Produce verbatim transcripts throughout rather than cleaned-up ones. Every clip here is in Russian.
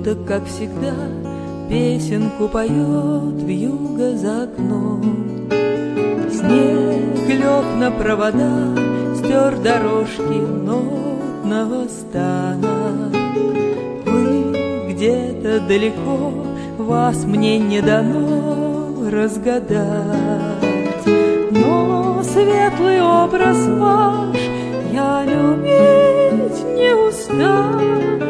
будто, как всегда, песенку поет вьюга за окном. Снег лег на провода, стер дорожки нотного стана. Вы где-то далеко, вас мне не дано разгадать, но светлый образ ваш я любить не устану.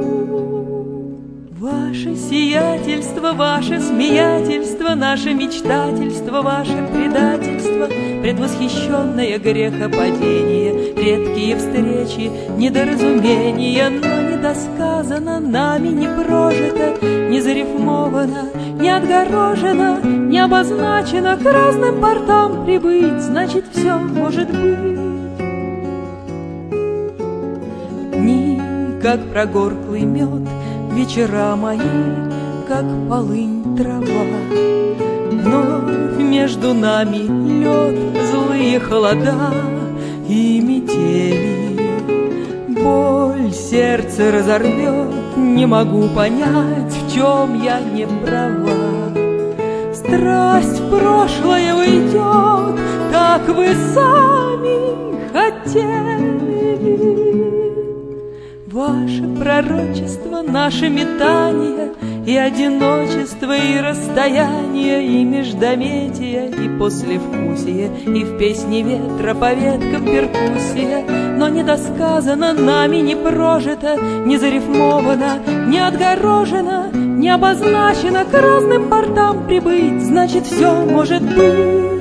Ваше сиятельство, ваше смеятельство, наше мечтательство, ваше предательство, предвосхищенное грехопадение, редкие встречи, недоразумения, но недосказано, нами не прожито, не зарифмовано, не отгорожено, не обозначено, к разным портам прибыть, значит, все может быть. Дни, как прогорклый мед, вечера мои, как полынь трава. Вновь между нами лед, злые холода и метели. Боль сердце разорвет, не могу понять, в чем я не права. Страсть в прошлое уйдет, так вы сами хотели. Ваше пророчество, наше метание, и одиночество, и расстояние, и междометие, и послевкусие, и в песне ветра по веткам перкуссия, но недосказано, нами не прожито, не зарифмовано, не отгорожено, не обозначено, к разным портам прибыть, значит, все может быть.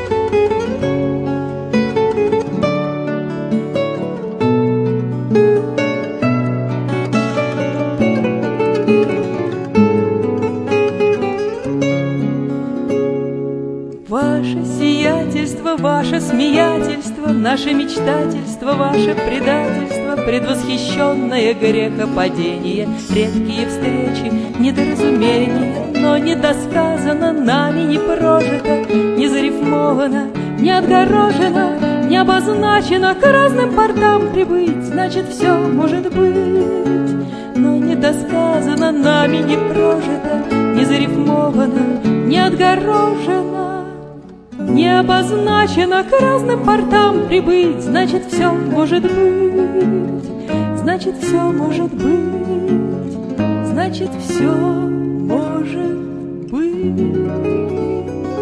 Ваше сиятельство, ваше смеятельство, наше мечтательство, ваше предательство, предвосхищенное грехопадение, редкие встречи, недоразумения, но недосказано, нами не прожито, не зарифмовано, не отгорожено, не обозначено, к разным портам прибыть, значит, все может быть. Но недосказано, нами не прожито, не зарифмовано, не отгорожено, не обозначено, к разным портам прибыть, значит, все может быть, значит, все может быть, значит, все может быть.